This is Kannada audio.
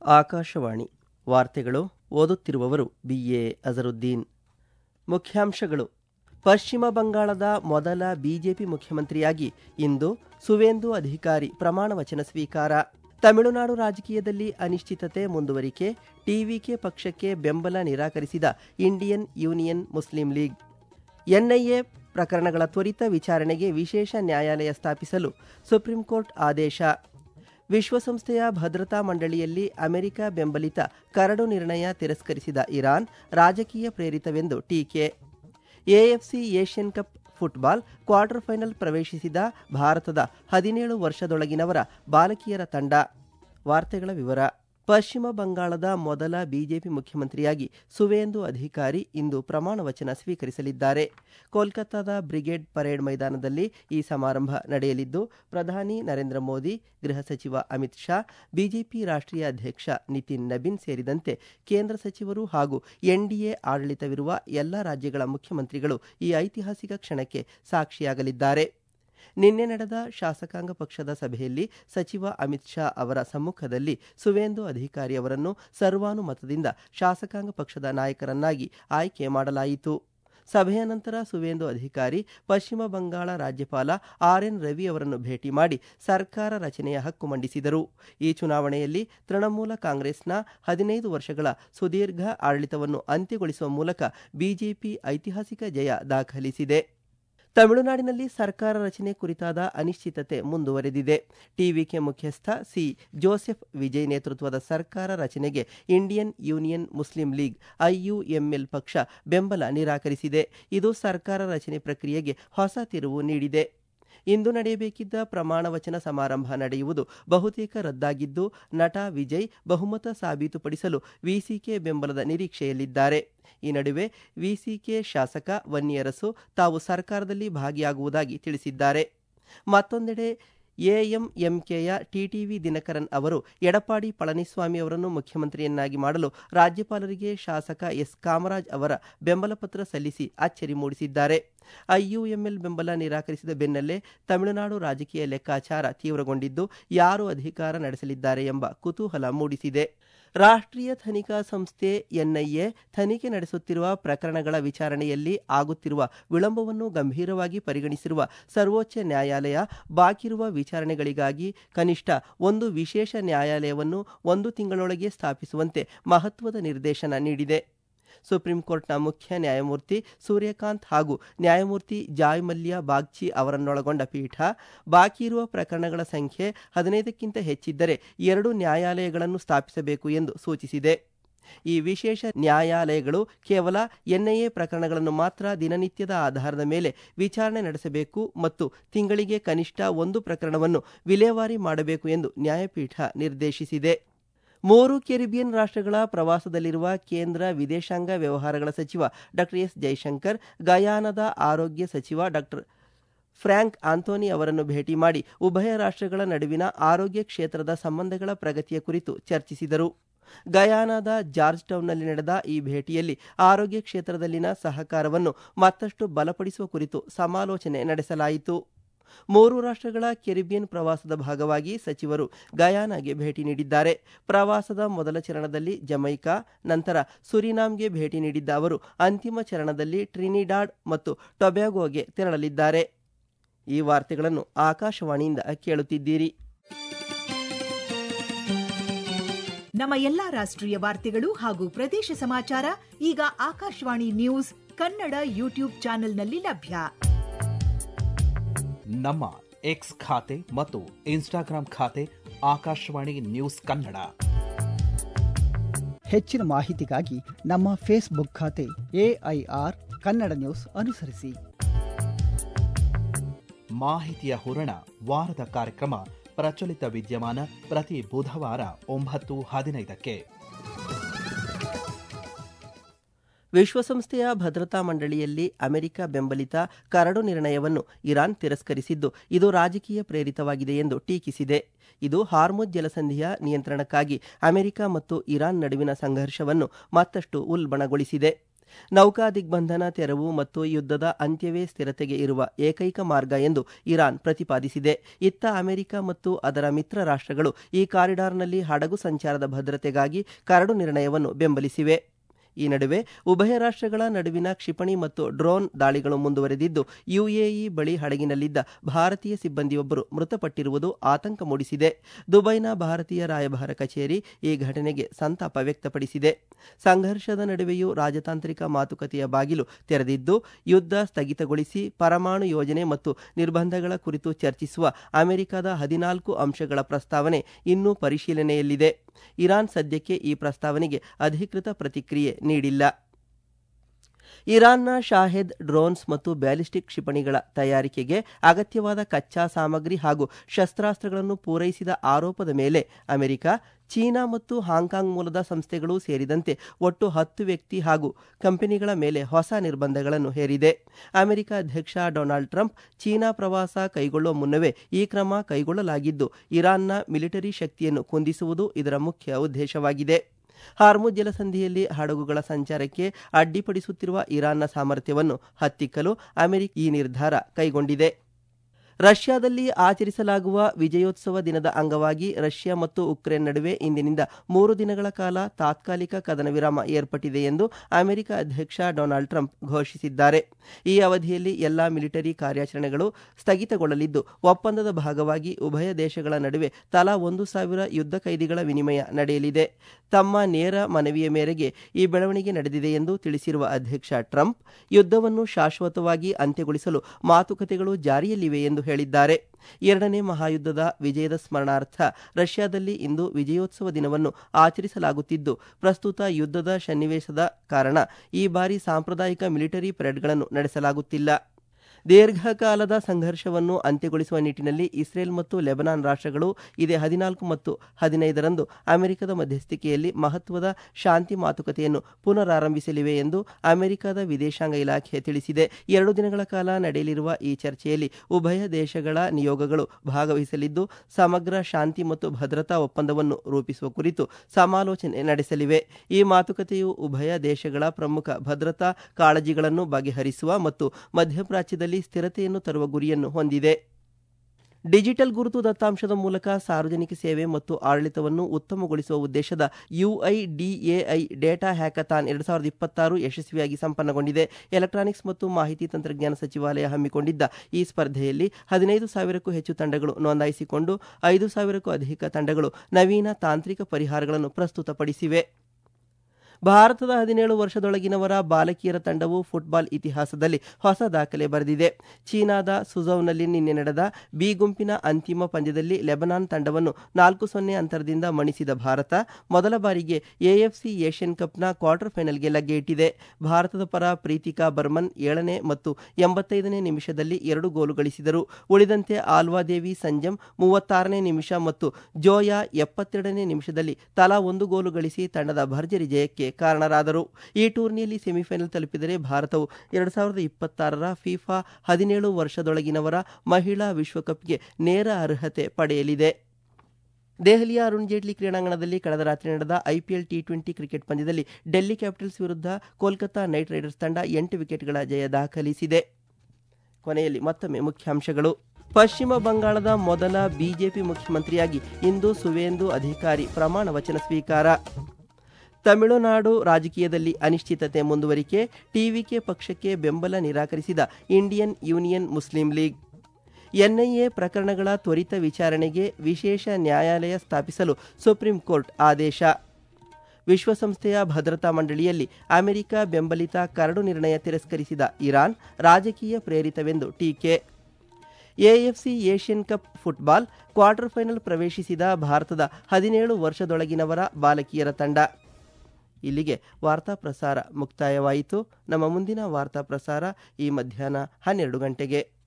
ಆಕಾಶವಾಣಿ ವಾರ್ತೆಗಳು ಓದುತ್ತಿರುವವರು ಬಿಎ ಅಜರುದ್ದೀನ್. ಮುಖ್ಯಾಂಶಗಳು: ಪಶ್ಚಿಮ ಬಂಗಾಳದ ಮೊದಲ ಬಿಜೆಪಿ ಮುಖ್ಯಮಂತ್ರಿಯಾಗಿ ಇಂದು ಸುವೇಂದು ಅಧಿಕಾರಿ ಪ್ರಮಾಣ ವಚನ ಸ್ವೀಕಾರ. ತಮಿಳುನಾಡು ರಾಜಕೀಯದಲ್ಲಿ ಅನಿಶ್ಚಿತತೆ ಮುಂದುವರಿಕೆ, ಟಿವಿಕೆ ಪಕ್ಷಕ್ಕೆ ಬೆಂಬಲ ನಿರಾಕರಿಸಿದ Indian Union Muslim League. NIA ಪ್ರಕರಣಗಳ ತ್ವರಿತ ವಿಚಾರಣೆಗೆ ವಿಶೇಷ ನ್ಯಾಯಾಲಯ ಸ್ಥಾಪಿಸಲು ಸುಪ್ರೀಂಕೋರ್ಟ್ ಆದೇಶ. ವಿಶ್ವಸಂಸ್ಥೆಯ ಭದ್ರತಾ ಮಂಡಳಿಯಲ್ಲಿ ಅಮೆರಿಕ ಬೆಂಬಲಿತ ಕರಡು ನಿರ್ಣಯ ತಿರಸ್ಕರಿಸಿದ ಇರಾನ್, ರಾಜಕೀಯ ಪ್ರೇರಿತವೆಂದು ಟೀಕೆ. AFC Asian Cup football quarter final ಪ್ರವೇಶಿಸಿದ ಭಾರತದ 17 ವರ್ಷದೊಳಗಿನವರ ಬಾಲಕಿಯರ ತಂಡ. ವಾರ್ತೆಗಳ ವಿವರ. ಪಶ್ಚಿಮ ಬಂಗಾಳದ ಮೊದಲ ಬಿಜೆಪಿ ಮುಖ್ಯಮಂತ್ರಿಯಾಗಿ ಸುವೇಂದು ಅಧಿಕಾರಿ ಇಂದು ಪ್ರಮಾಣ ವಚನ ಸ್ವೀಕರಿಸಲಿದ್ದಾರೆ. ಕೋಲ್ಕತ್ತಾದ ಬ್ರಿಗೇಡ್ ಪರೇಡ್ ಮೈದಾನದಲ್ಲಿ ಈ ಸಮಾರಂಭ ನಡೆಯಲಿದ್ದು, ಪ್ರಧಾನಿ ನರೇಂದ್ರ ಮೋದಿ, ಗೃಹ ಸಚಿವ ಅಮಿತ್ ಶಾ, ಬಿಜೆಪಿ ರಾಷ್ಟ್ರೀಯ ಅಧ್ಯಕ್ಷ ನಿತಿನ್ ನಬೀನ್ ಸೇರಿದಂತೆ ಕೇಂದ್ರ ಸಚಿವರು ಹಾಗೂ ಎನ್ಡಿಎ ಆಡಳಿತವಿರುವ ಎಲ್ಲ ರಾಜ್ಯಗಳ ಮುಖ್ಯಮಂತ್ರಿಗಳು ಈ ಐತಿಹಾಸಿಕ ಕ್ಷಣಕ್ಕೆ ಸಾಕ್ಷಿಯಾಗಲಿದ್ದಾರೆ. ನಿನ್ನೆ ನಡೆದ ಶಾಸಕಾಂಗ ಪಕ್ಷದ ಸಭೆಯಲ್ಲಿ ಸಚಿವ ಅಮಿತ್ ಶಾ ಅವರ ಸಮ್ಮುಖದಲ್ಲಿ ಸುವೇಂದು ಅಧಿಕಾರಿ ಅವರನ್ನು ಸರ್ವಾನುಮತದಿಂದ ಶಾಸಕಾಂಗ ಪಕ್ಷದ ನಾಯಕರನ್ನಾಗಿ ಆಯ್ಕೆ ಮಾಡಲಾಯಿತು. ಸಭೆಯ ನಂತರ ಸುವೇಂದು ಅಧಿಕಾರಿ ಪಶ್ಚಿಮ ಬಂಗಾಳ ರಾಜ್ಯಪಾಲ ಆರ್.ಎನ್. ರವಿ ಅವರನ್ನು ಭೇಟಿ ಮಾಡಿ ಸರ್ಕಾರ ರಚನೆಯ ಹಕ್ಕು ಮಂಡಿಸಿದರು. ಈ ಚುನಾವಣೆಯಲ್ಲಿ ತೃಣಮೂಲ ಕಾಂಗ್ರೆಸ್ನ 15 ವರ್ಷಗಳ ಸುದೀರ್ಘ ಆಡಳಿತವನ್ನು ಅಂತ್ಯಗೊಳಿಸುವ ಮೂಲಕ ಬಿಜೆಪಿ ಐತಿಹಾಸಿಕ ಜಯ ದಾಖಲಿಸಿದೆ. ತಮಿಳುನಾಡಿನಲ್ಲಿ ಸರ್ಕಾರ ರಚನೆ ಕುರಿತಾದ ಅನಿಶ್ಚಿತತೆ ಮುಂದುವರೆದಿದೆ. ಟಿವಿಕೆ ಮುಖ್ಯಸ್ಥ ಸಿ. ಜೋಸೆಫ್ ವಿಜಯ್ ನೇತೃತ್ವದ ಸರ್ಕಾರ ರಚನೆಗೆ Indian Union Muslim League IUML ಪಕ್ಷ ಬೆಂಬಲ ನಿರಾಕರಿಸಿದೆ. ಇದು ಸರ್ಕಾರ ರಚನೆ ಪ್ರಕ್ರಿಯೆಗೆ ಹೊಸ ತಿರುವು ನೀಡಿದೆ. ಇಂದು ನಡೆಯಬೇಕಿದ್ದ ಪ್ರಮಾಣ ವಚನ ಸಮಾರಂಭ ನಡೆಯುವುದು ಬಹುತೇಕ ರದ್ದಾಗಿದ್ದು, ನಟ ವಿಜಯ್ ಬಹುಮತ ಸಾಬೀತುಪಡಿಸಲು ವಿಸಿಕೆ ಬೆಂಬಲದ ನಿರೀಕ್ಷೆಯಲ್ಲಿದ್ದಾರೆ. ಈ ನಡುವೆ ವಿಸಿಕೆ ಶಾಸಕ ವನ್ನಿಯರಸು ತಾವು ಸರ್ಕಾರದಲ್ಲಿ ಭಾಗಿಯಾಗುವುದಾಗಿ ತಿಳಿಸಿದ್ದಾರೆ. ಮತ್ತೊಂದೆಡೆ ಎಎಂಎಂಕೆಯ ಟಿಟಿವಿ ದಿನಕರನ್ ಅವರು ಎಡಪ್ಪಾಡಿ ಪಳನಿಸ್ವಾಮಿ ಅವರನ್ನು ಮುಖ್ಯಮಂತ್ರಿಯನ್ನಾಗಿ ಮಾಡಲು ರಾಜ್ಯಪಾಲರಿಗೆ ಶಾಸಕ ಎಸ್. ಕಾಮರಾಜ್ ಅವರ ಬೆಂಬಲ ಪತ್ರ ಸಲ್ಲಿಸಿ ಅಚ್ಚರಿ ಮೂಡಿಸಿದ್ದಾರೆ. ಐಯುಎಂಎಲ್ ಬೆಂಬಲ ನಿರಾಕರಿಸಿದ ಬೆನ್ನಲ್ಲೇ ತಮಿಳುನಾಡು ರಾಜಕೀಯ ಲೆಕ್ಕಾಚಾರ ತೀವ್ರಗೊಂಡಿದ್ದು, ಯಾರು ಅಧಿಕಾರ ನಡೆಸಲಿದ್ದಾರೆ ಎಂಬ ಕುತೂಹಲ ಮೂಡಿಸಿದೆ. ರಾಷ್ಟ್ರೀಯ ತನಿಖಾ ಸಂಸ್ಥೆ ಎನ್ಐಎ ತನಿಖೆ ನಡೆಸುತ್ತಿರುವ ಪ್ರಕರಣಗಳ ವಿಚಾರಣೆಯಲ್ಲಿ ಆಗುತ್ತಿರುವ ವಿಳಂಬವನ್ನು ಗಂಭೀರವಾಗಿ ಪರಿಗಣಿಸಿರುವ ಸರ್ವೋಚ್ಚ ನ್ಯಾಯಾಲಯ ಬಾಕಿರುವ ವಿಚಾರಣೆಗಳಿಗಾಗಿ ಕನಿಷ್ಠ ಒಂದು ವಿಶೇಷ ನ್ಯಾಯಾಲಯವನ್ನು 1 ತಿಂಗಳೊಳಗೆ ಸ್ಥಾಪಿಸುವಂತೆ ಮಹತ್ವದ ನಿರ್ದೇಶನ ನೀಡಿದೆ. ಸುಪ್ರೀಂ ಕೋರ್ಟ್ನ ಮುಖ್ಯ ನ್ಯಾಯಮೂರ್ತಿ ಸೂರ್ಯಕಾಂತ್ ಹಾಗೂ ನ್ಯಾಯಮೂರ್ತಿ ಜಾಯ್ ಮಲ್ಯ ಬಾಗ್ಚಿ ಅವರನ್ನೊಳಗೊಂಡ ಪೀಠ, ಬಾಕಿ ಇರುವ ಪ್ರಕರಣಗಳ ಸಂಖ್ಯೆ 15ಕ್ಕಿಂತ ಹೆಚ್ಚಿದ್ದರೆ 2 ನ್ಯಾಯಾಲಯಗಳನ್ನು ಸ್ಥಾಪಿಸಬೇಕು ಎಂದು ಸೂಚಿಸಿದೆ. ಈ ವಿಶೇಷ ನ್ಯಾಯಾಲಯಗಳು ಕೇವಲ ಎನ್ಐಎ ಪ್ರಕರಣಗಳನ್ನು ಮಾತ್ರ ದಿನನಿತ್ಯದ ಆಧಾರದ ಮೇಲೆ ವಿಚಾರಣೆ ನಡೆಸಬೇಕು ಮತ್ತು ತಿಂಗಳಿಗೆ ಕನಿಷ್ಠ 1 ಪ್ರಕರಣವನ್ನು ವಿಲೇವಾರಿ ಮಾಡಬೇಕು ಎಂದು ನ್ಯಾಯಪೀಠ ನಿರ್ದೇಶಿಸಿದೆ. 3 ಕೆರಿಬಿಯನ್ ರಾಷ್ಟ್ರಗಳ ಪ್ರವಾಸದಲ್ಲಿರುವ ಕೇಂದ್ರ ವಿದೇಶಾಂಗ ವ್ಯವಹಾರಗಳ ಸಚಿವ ಡಾ ಎಸ್. ಜೈಶಂಕರ್ ಗಯಾನಾದ ಆರೋಗ್ಯ ಸಚಿವ ಡಾ ಫ್ರ್ಯಾಂಕ್ ಆಂಥೋನಿ ಅವರನ್ನು ಭೇಟಿ ಮಾಡಿ ಉಭಯ ರಾಷ್ಟ್ರಗಳ ನಡುವಿನ ಆರೋಗ್ಯ ಕ್ಷೇತ್ರದ ಸಂಬಂಧಗಳ ಪ್ರಗತಿಯ ಕುರಿತು ಚರ್ಚಿಸಿದರು. ಗಯಾನಾದ ಜಾರ್ಜ್ ಟೌನ್ನಲ್ಲಿ ನಡೆದ ಈ ಭೇಟಿಯಲ್ಲಿ ಆರೋಗ್ಯ ಕ್ಷೇತ್ರದಲ್ಲಿನ ಸಹಕಾರವನ್ನು ಮತ್ತಷ್ಟು ಬಲಪಡಿಸುವ ಕುರಿತು ಸಮಾಲೋಚನೆ ನಡೆಸಲಾಯಿತು. 3 ರಾಷ್ಟ್ರಗಳ ಕೆರಿಬಿಯನ್ ಪ್ರವಾಸದ ಭಾಗವಾಗಿ ಸಚಿವರು ಗಯಾನಾಗೆ ಭೇಟಿ ನೀಡಿದ್ದಾರೆ. ಪ್ರವಾಸದ ಮೊದಲ ಚರಣದಲ್ಲಿ ಜಮೈಕಾ, ನಂತರ ಸುರಿನಾಮ್ಗೆ ಭೇಟಿ ನೀಡಿದ್ದ ಅವರು ಅಂತಿಮ ಚರಣದಲ್ಲಿ ಟ್ರಿನಿಡಾಡ್ ಮತ್ತು ಟೊಬ್ಯಾಗೊಗೆ ತೆರಳಲಿದ್ದಾರೆ. ಈ ವಾರ್ತೆಗಳನ್ನು ಆಕಾಶವಾಣಿಯಿಂದ ಕೇಳುತ್ತಿದ್ದೀರಿ. ನಮ್ಮ ಎಲ್ಲಾ ರಾಷ್ಟ್ರೀಯ ವಾರ್ತೆಗಳು ಹಾಗೂ ಪ್ರದೇಶ ಸಮಾಚಾರ ಈಗ ಆಕಾಶವಾಣಿ ನ್ಯೂಸ್ ಕನ್ನಡ ಯೂಟ್ಯೂಬ್ ಚಾನೆಲ್ನಲ್ಲಿ ಲಭ್ಯ. ನಮ್ಮ ಎಕ್ಸ್ ಖಾತೆ ಮತ್ತು ಇನ್ಸ್ಟಾಗ್ರಾಂ ಖಾತೆ ಆಕಾಶವಾಣಿ ನ್ಯೂಸ್ ಕನ್ನಡ. ಹೆಚ್ಚಿನ ಮಾಹಿತಿಗಾಗಿ ನಮ್ಮ ಫೇಸ್ಬುಕ್ ಖಾತೆ AIR ಕನ್ನಡ ನ್ಯೂಸ್ ಅನುಸರಿಸಿ. ಮಾಹಿತಿಯ ಹೂರಣ ವಾರದ ಕಾರ್ಯಕ್ರಮ ಪ್ರಚಲಿತ ವಿದ್ಯಮಾನ ಪ್ರತಿ ಬುಧವಾರ 9:15ಕ್ಕೆ. ವಿಶ್ವಸಂಸ್ಥೆಯ ಭದ್ರತಾ ಮಂಡಳಿಯಲ್ಲಿ ಅಮೆರಿಕ ಬೆಂಬಲಿತ ಕರಡು ನಿರ್ಣಯವನ್ನು ಇರಾನ್ ತಿರಸ್ಕರಿಸಿದ್ದು, ಇದು ರಾಜಕೀಯ ಪ್ರೇರಿತವಾಗಿದೆ ಎಂದು ಟೀಕಿಸಿದೆ. ಇದು ಹಾರ್ಮುಜ್ ಜಲಸಂಧಿಯ ನಿಯಂತ್ರಣಕ್ಕಾಗಿ ಅಮೆರಿಕ ಮತ್ತು ಇರಾನ್ ನಡುವಿನ ಸಂಘರ್ಷವನ್ನು ಮತ್ತಷ್ಟು ಉಲ್ಬಣಗೊಳಿಸಿದೆ. ನೌಕಾ ದಿಗ್ಬಂಧನ ತೆರವು ಮತ್ತು ಯುದ್ಧದ ಅಂತ್ಯವೇ ಸ್ಥಿರತೆಗೆ ಇರುವ ಏಕೈಕ ಮಾರ್ಗ ಎಂದು ಇರಾನ್ ಪ್ರತಿಪಾದಿಸಿದೆ. ಇತ್ತ ಅಮೆರಿಕ ಮತ್ತು ಅದರ ಮಿತ್ರ ರಾಷ್ಟ್ರಗಳು ಈ ಕಾರಿಡಾರ್ನಲ್ಲಿ ಹಡಗು ಸಂಚಾರದ ಭದ್ರತೆಗಾಗಿ ಕರಡು ನಿರ್ಣಯವನ್ನು ಬೆಂಬಲಿಸಿವೆ. ಈ ನಡುವೆ ಉಭಯ ರಾಷ್ಟ್ರಗಳ ನಡುವಿನ ಕ್ಷಿಪಣಿ ಮತ್ತು ಡ್ರೋನ್ ದಾಳಿಗಳು ಮುಂದುವರೆದಿದ್ದು, ಯುಎಇ ಬಳಿ ಹಡಗಿನಲ್ಲಿದ್ದ ಭಾರತೀಯ ಸಿಬ್ಬಂದಿಯೊಬ್ಬರು ಮೃತಪಟ್ಟಿರುವುದು ಆತಂಕ ಮೂಡಿಸಿದೆ. ದುಬೈನ ಭಾರತೀಯ ರಾಯಭಾರ ಕಚೇರಿ ಈ ಘಟನೆಗೆ ಸಂತಾಪ ವ್ಯಕ್ತಪಡಿಸಿದೆ. ಸಂಘರ್ಷದ ನಡುವೆಯೂ ರಾಜತಾಂತ್ರಿಕ ಮಾತುಕತೆಯ ಬಾಗಿಲು ತೆರೆದಿದ್ದು, ಯುದ್ಧ ಸ್ಥಗಿತಗೊಳಿಸಿ ಪರಮಾಣು ಯೋಜನೆ ಮತ್ತು ನಿರ್ಬಂಧಗಳ ಕುರಿತು ಚರ್ಚಿಸುವ ಅಮೆರಿಕದ 14 ಅಂಶಗಳ ಪ್ರಸ್ತಾವನೆ ಇನ್ನೂ ಪರಿಶೀಲನೆಯಲ್ಲಿದೆ. ಇರಾನ್ ಸದ್ಯಕ್ಕೆ ಈ ಪ್ರಸ್ತಾವನೆಗೆ ಅಧಿಕೃತ ಪ್ರತಿಕ್ರಿಯೆ ನೀಡಿಲ್ಲ. ಇರಾನ್ನ ಶಾಹೆದ್ ಡ್ರೋನ್ಸ್ ಮತ್ತು ಬ್ಯಾಲಿಸ್ಟಿಕ್ ಕ್ಷಿಪಣಿಗಳ ತಯಾರಿಕೆಗೆ ಅಗತ್ಯವಾದ ಕಚ್ಚಾ ಸಾಮಗ್ರಿ ಹಾಗೂ ಶಸ್ತ್ರಾಸ್ತ್ರಗಳನ್ನು ಪೂರೈಸಿದ ಆರೋಪದ ಮೇಲೆ ಅಮೆರಿಕ, ಚೀನಾ ಮತ್ತು ಹಾಂಕಾಂಗ್ ಮೂಲದ ಸಂಸ್ಥೆಗಳು ಸೇರಿದಂತೆ ಒಟ್ಟು 10 ವ್ಯಕ್ತಿ ಹಾಗೂ ಕಂಪನಿಗಳ ಮೇಲೆ ಹೊಸ ನಿರ್ಬಂಧಗಳನ್ನು ಹೇರಿದೆ. ಅಮೆರಿಕ ಅಧ್ಯಕ್ಷ ಡೊನಾಲ್ಡ್ ಟ್ರಂಪ್ ಚೀನಾ ಪ್ರವಾಸ ಕೈಗೊಳ್ಳುವ ಮುನ್ನವೇ ಈ ಕ್ರಮ ಕೈಗೊಳ್ಳಲಾಗಿದ್ದು, ಇರಾನ್ನ ಮಿಲಿಟರಿ ಶಕ್ತಿಯನ್ನು ಕುಂದಿಸುವುದು ಇದರ ಮುಖ್ಯ ಉದ್ದೇಶವಾಗಿದೆ. ಹಾರ್ಮುಜ್ ಜಲಸಂಧಿಯಲ್ಲಿ ಹಡಗುಗಳ ಸಂಚಾರಕ್ಕೆ ಅಡ್ಡಿಪಡಿಸುತ್ತಿರುವ ಇರಾನ್ನ ಸಾಮರ್ಥ್ಯವನ್ನು ಹತ್ತಿಕ್ಕಲು ಅಮೆರಿಕ ಈ ನಿರ್ಧಾರ ಕೈಗೊಂಡಿದೆ. ರಷ್ಯಾದಲ್ಲಿ ಆಚರಿಸಲಾಗುವ ವಿಜಯೋತ್ಸವ ದಿನದ ಅಂಗವಾಗಿ ರಷ್ಯಾ ಮತ್ತು ಉಕ್ರೇನ್ ನಡುವೆ ಇಂದಿನಿಂದ 3 ದಿನಗಳ ಕಾಲ ತಾತ್ಕಾಲಿಕ ಕದನ ವಿರಾಮ ಏರ್ಪಟ್ಟಿದೆ ಎಂದು ಅಮೆರಿಕ ಅಧ್ಯಕ್ಷ ಡೊನಾಲ್ಡ್ ಟ್ರಂಪ್ ಘೋಷಿಸಿದ್ದಾರೆ. ಈ ಅವಧಿಯಲ್ಲಿ ಎಲ್ಲಾ ಮಿಲಿಟರಿ ಕಾರ್ಯಾಚರಣೆಗಳು ಸ್ಥಗಿತಗೊಳ್ಳಲಿದ್ದು, ಒಪ್ಪಂದದ ಭಾಗವಾಗಿ ಉಭಯ ದೇಶಗಳ ನಡುವೆ ತಲಾ 1,000 ಯುದ್ಧ ಕೈದಿಗಳ ವಿನಿಮಯ ನಡೆಯಲಿದೆ. ತಮ್ಮ ನೇರ ಮನವಿಯ ಮೇರೆಗೆ ಈ ಬೆಳವಣಿಗೆ ನಡೆದಿದೆ ಎಂದು ತಿಳಿಸಿರುವ ಅಧ್ಯಕ್ಷ ಟ್ರಂಪ್, ಯುದ್ಧವನ್ನು ಶಾಶ್ವತವಾಗಿ ಅಂತ್ಯಗೊಳಿಸಲು ಮಾತುಕತೆಗಳು ಜಾರಿಯಲ್ಲಿವೆ ಎಂದು ಹೇಳಿದ್ದಾರೆ. ಎರಡನೇ ಮಹಾಯುದ್ಧದ ವಿಜಯದ ಸ್ಮರಣಾರ್ಥ ರಷ್ಯಾದಲ್ಲಿ ಇಂದು ವಿಜಯೋತ್ಸವ ದಿನವನ್ನು ಆಚರಿಸಲಾಗುತ್ತಿದ್ದು, ಪ್ರಸ್ತುತ ಯುದ್ಧದ ಸನ್ನಿವೇಶದ ಕಾರಣ ಈ ಬಾರಿ ಸಾಂಪ್ರದಾಯಿಕ ಮಿಲಿಟರಿ ಪರೇಡ್ಗಳನ್ನು ನಡೆಸಲಾಗುತ್ತಿಲ್ಲ. ದೀರ್ಘಕಾಲದ ಸಂಘರ್ಷವನ್ನು ಅಂತ್ಯಗೊಳಿಸುವ ನಿಟ್ಟಿನಲ್ಲಿ ಇಸ್ರೇಲ್ ಮತ್ತು ಲೆಬನಾನ್ ರಾಷ್ಟ್ರಗಳು ಇದೇ 14 ಮತ್ತು 15ರಂದು ಅಮೆರಿಕದ ಮಧ್ಯಸ್ಥಿಕೆಯಲ್ಲಿ ಮಹತ್ವದ ಶಾಂತಿ ಮಾತುಕತೆಯನ್ನು ಪುನರಾರಂಭಿಸಲಿವೆ ಎಂದು ಅಮೆರಿಕದ ವಿದೇಶಾಂಗ ಇಲಾಖೆ ತಿಳಿಸಿದೆ. 2 ದಿನಗಳ ಕಾಲ ನಡೆಯಲಿರುವ ಈ ಚರ್ಚೆಯಲ್ಲಿ ಉಭಯ ದೇಶಗಳ ನಿಯೋಗಗಳು ಭಾಗವಹಿಸಲಿದ್ದು, ಸಮಗ್ರ ಶಾಂತಿ ಮತ್ತು ಭದ್ರತಾ ಒಪ್ಪಂದವನ್ನು ರೂಪಿಸುವ ಕುರಿತು ಸಮಾಲೋಚನೆ ನಡೆಸಲಿವೆ. ಈ ಮಾತುಕತೆಯು ಉಭಯ ದೇಶಗಳ ಪ್ರಮುಖ ಭದ್ರತಾ ಕಾಳಜಿಗಳನ್ನು ಬಗೆಹರಿಸುವ ಮತ್ತು ಮಧ್ಯಪ್ರಾಚ್ಯದಲ್ಲಿ ಸ್ಥಿರತೆಯನ್ನು ತರುವ ಗುರಿಯನ್ನು ಹೊಂದಿದೆ. ಡಿಜಿಟಲ್ ಗುರುತು ದತ್ತಾಂಶದ ಮೂಲಕ ಸಾರ್ವಜನಿಕ ಸೇವೆ ಮತ್ತು ಆಡಳಿತವನ್ನು ಉತ್ತಮಗೊಳಿಸುವ ಉದ್ದೇಶದ UIDAI ಡೇಟಾ ಹ್ಯಾಕಥಾನ್ 2026 ಯಶಸ್ವಿಯಾಗಿ ಸಂಪನ್ನಗೊಂಡಿದೆ. ಎಲೆಕ್ಟ್ರಾನಿಕ್ಸ್ ಮತ್ತು ಮಾಹಿತಿ ತಂತ್ರಜ್ಞಾನ ಸಚಿವಾಲಯ ಹಮ್ಮಿಕೊಂಡಿದ್ದ ಈ ಸ್ಪರ್ಧೆಯಲ್ಲಿ 15,000ಕ್ಕೂ ಹೆಚ್ಚು ತಂಡಗಳು ನೋಂದಾಯಿಸಿಕೊಂಡು 5,000ಕ್ಕೂ ಅಧಿಕ ತಂಡಗಳು ನವೀನ ತಾಂತ್ರಿಕ ಪರಿಹಾರಗಳನ್ನು ಪ್ರಸ್ತುತಪಡಿಸಿವೆ. ಭಾರತದ 17 ವರ್ಷದೊಳಗಿನವರ ಬಾಲಕಿಯರ ತಂಡವು ಫುಟ್ಬಾಲ್ ಇತಿಹಾಸದಲ್ಲಿ ಹೊಸ ದಾಖಲೆ ಬರೆದಿದೆ. ಚೀನಾದ ಸುಝೌನಲ್ಲಿ ನಿನ್ನೆ ನಡೆದ ಬಿ ಗುಂಪಿನ ಅಂತಿಮ ಪಂದ್ಯದಲ್ಲಿ ಲೆಬನಾನ್ ತಂಡವನ್ನು 4-0 ಅಂತರದಿಂದ ಮಣಿಸಿದ ಭಾರತ ಮೊದಲ ಬಾರಿಗೆ AFC ಏಷ್ಯನ್ ಕಪ್ನ ಕ್ವಾರ್ಟರ್ ಫೈನಲ್ಗೆ ಲಗ್ಗೆ ಇಟ್ಟಿದೆ. ಭಾರತದ ಪರ ಪ್ರೀತಿಕಾ ಬರ್ಮನ್ 7ನೇ ಮತ್ತು 85ನೇ ನಿಮಿಷದಲ್ಲಿ 2 ಗೋಲು ಗಳಿಸಿದರು. ಉಳಿದಂತೆ ಆಲ್ವಾದೇವಿ ಸಂಜಮ್ 36ನೇ ನಿಮಿಷ ಮತ್ತು ಜೋಯಾ 72ನೇ ನಿಮಿಷದಲ್ಲಿ ತಲಾ 1 ಗೋಲು ಗಳಿಸಿ ತಂಡದ ಭರ್ಜರಿ ಜಯಕ್ಕೆ ಕಾರಣರಾದರು. ಈ ಟೂರ್ನಿಯಲ್ಲಿ ಸೆಮಿಫೈನಲ್ ತಲುಪಿದರೆ ಭಾರತವು 2026ರ ಫಿಫಾ 17 ವರ್ಷದೊಳಗಿನವರ ಮಹಿಳಾ ವಿಶ್ವಕಪ್ಗೆ ನೇರ ಅರ್ಹತೆ ಪಡೆಯಲಿದೆ. ದೆಹಲಿಯ ಅರುಣ್ ಜೇಟ್ಲಿ ಕ್ರೀಡಾಂಗಣದಲ್ಲಿ ಕಳೆದ ರಾತ್ರಿ ನಡೆದ IPL T20 ಕ್ರಿಕೆಟ್ ಪಂದ್ಯದಲ್ಲಿ ಡೆಲ್ಲಿ ಕ್ಯಾಪಿಟಲ್ಸ್ ವಿರುದ್ಧ ಕೋಲ್ಕತಾ ನೈಟ್ ರೈಡರ್ಸ್ ತಂಡ 8 ವಿಕೆಟ್ಗಳ ಜಯ ದಾಖಲಿಸಿದೆ. ಕೊನೆಯಲ್ಲಿ ಮತ್ತೊಮ್ಮೆ ಮುಖ್ಯಾಂಶಗಳು. ಪಶ್ಚಿಮ ಬಂಗಾಳದ ಮೊದಲ ಬಿಜೆಪಿ ಮುಖ್ಯಮಂತ್ರಿಯಾಗಿ ಇಂದು ಸುವೇಂದು ಅಧಿಕಾರಿ ಪ್ರಮಾಣ ವಚನ ಸ್ವೀಕಾರ. ತಮಿಳುನಾಡು ರಾಜಕೀಯದಲ್ಲಿ ಅನಿಶ್ಚಿತತೆ ಮುಂದುವರಿಕೆ, ಟಿವಿಕೆ ಪಕ್ಷಕ್ಕೆ ಬೆಂಬಲ ನಿರಾಕರಿಸಿದ Indian Union Muslim League. NIA ಪ್ರಕರಣಗಳ ತ್ವರಿತ ವಿಚಾರಣೆಗೆ ವಿಶೇಷ ನ್ಯಾಯಾಲಯ ಸ್ಥಾಪಿಸಲು ಸುಪ್ರೀಂ ಕೋರ್ಟ್ ಆದೇಶ. ವಿಶ್ವಸಂಸ್ಥೆಯ ಭದ್ರತಾ ಮಂಡಳಿಯಲ್ಲಿ ಅಮೆರಿಕ ಬೆಂಬಲಿತ ಕರಡು ನಿರ್ಣಯ ತಿರಸ್ಕರಿಸಿದ ಇರಾನ್, ರಾಜಕೀಯ ಪ್ರೇರಿತವೆಂದು ಟೀಕೆ. AFC Asian Cup football quarter final ಪ್ರವೇಶಿಸಿದ ಭಾರತದ 17 ವರ್ಷದೊಳಗಿನವರ ಬಾಲಕಿಯರ ತಂಡ. ಇಲ್ಲಿಗೆ ವಾರ್ತಾ ಪ್ರಸಾರ ಮುಕ್ತಾಯವಾಯಿತು. ನಮ್ಮ ಮುಂದಿನ ವಾರ್ತಾ ಪ್ರಸಾರ ಈ ಮಧ್ಯಾಹ್ನ 12 ಗಂಟೆಗೆ.